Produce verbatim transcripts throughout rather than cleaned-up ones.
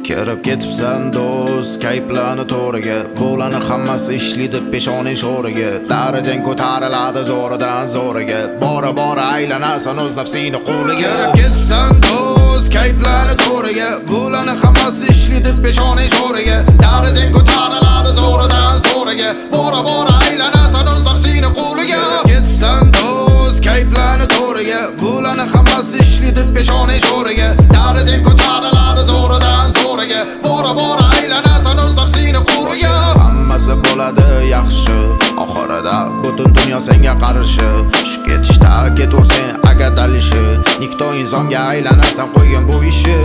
Kirib ketibsan do'st kayplarni to'riga, bularni hammasi ishlidi peshoning sho'riga. Darajang ko'tariladi zo'ridan zo'riga, bora bora aylanasan o'z nafsini qo'liga. Kirib ketibsan do'st kayplarni to'riga, bularni hammasi ishlidi peshoning sho'riga. Darajang ko'tariladi zo'ridan zo'riga, bora bora aylanasan o'z nafsini qo'liga. Ketibsan do'st kayplarni to'riga, bularni hammasi ishlidi peshoning sho'riga. Darajang ko'tariladi zo'ridan zo'riga, bora bora aylanasan o'z nafsini qo'liga. Hammasi bo'ladi yaxshi, oxirida butun dunyo senga qarshi. Shu ketishda ketaversen agar dalishi, nikto insonga aylanasan qo'ygan bu ishi.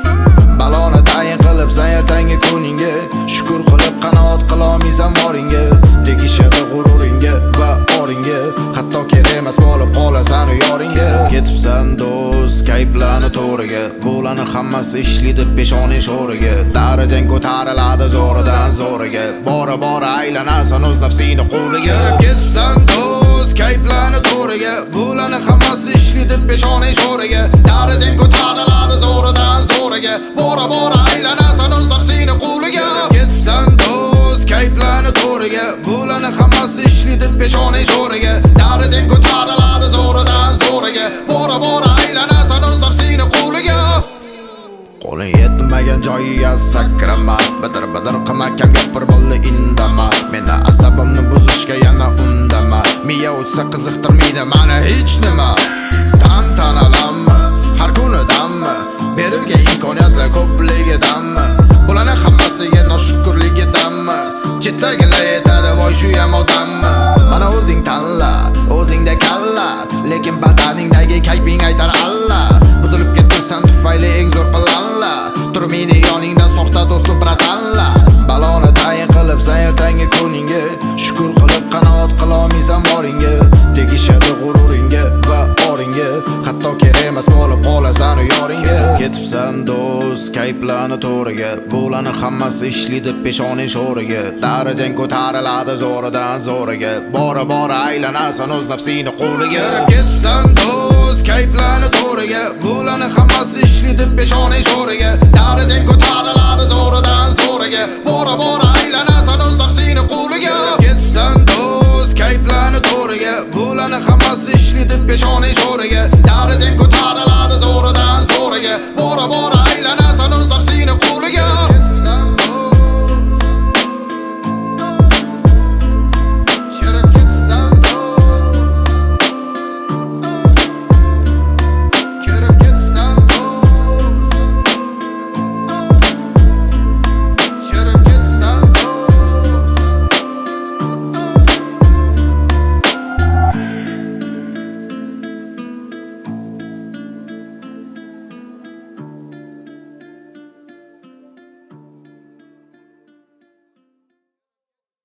Baloni tayin qilibsan ertangi kuningga, shukr qilib qanoat qilolmaysan moringga. Tegishadi g'ururingga va oringga, hatto kerak emas bo'lib qolasan yoringga. Ketibsan do'st kayplarni to'riga, bularni hammasi ishlidi peshoning sho'riga. Darajang ko'tariladi zo'ridan zo'riga, bora bora aylanasan o'z nafsini qo'liga. Ketibsan do'st kayplarni to'riga, bularni hammasi ishlidi peshoning sho'riga. Darajang ko'tariladi zo'ridan zo'riga, bora bora aylanasan o'z nafsini qo'liga. Ketibsan do'st kayplarni to'riga, bularni hammasi ishlidi peshoning sho'riga. Darajang ko'tariladi zo'ridan zo'riga, bora bora aylanasan o'z nafsini qo'liga. Qo'ling yetmagan joyiga sakrama, bidir bidir qilmagan gapir bo'ldi indama. Meni asabimni buzishga yana undama, miya o'tsa qiziqtirmaydi mani hech nima. Tantanalarmi, har kunidanmi, berilgan imkoniyatlar ko'pligidanmi, bularni hammasiga noshukrligidanmi, chetdagilar aytadi voy shu ham odammi. Mana o'zing tanla, o'zingda kalla, lekin badaningdagi kayping aytar alla. Buzilib ketsan tufayli eng zo'r planla, turmaydi yoningda soxta do'stu bratanla. Baloni tayin qilibsan ertangi kuningga, shukr qilib qanoat qilolmaysan moringga. Tegishadi g'ururingga va oringga, hatto kerak emas bo'lib qolasan yoringga. Ketibsan do'st kayplarni to'riga, bularni hammasi ishlidi peshoning sho'riga. Darajang ko'tariladi zo'ridan zo'riga, bora bora aylanasan o'z nafsini qo'liga. Ketibsan do'st kayplarni to'riga, bularni hammasi ishlidi peshoning sho'riga. Darajang ko'tariladi zo'ridan zo'riga, bora bora aylanasan o'z nafsini qo'liga.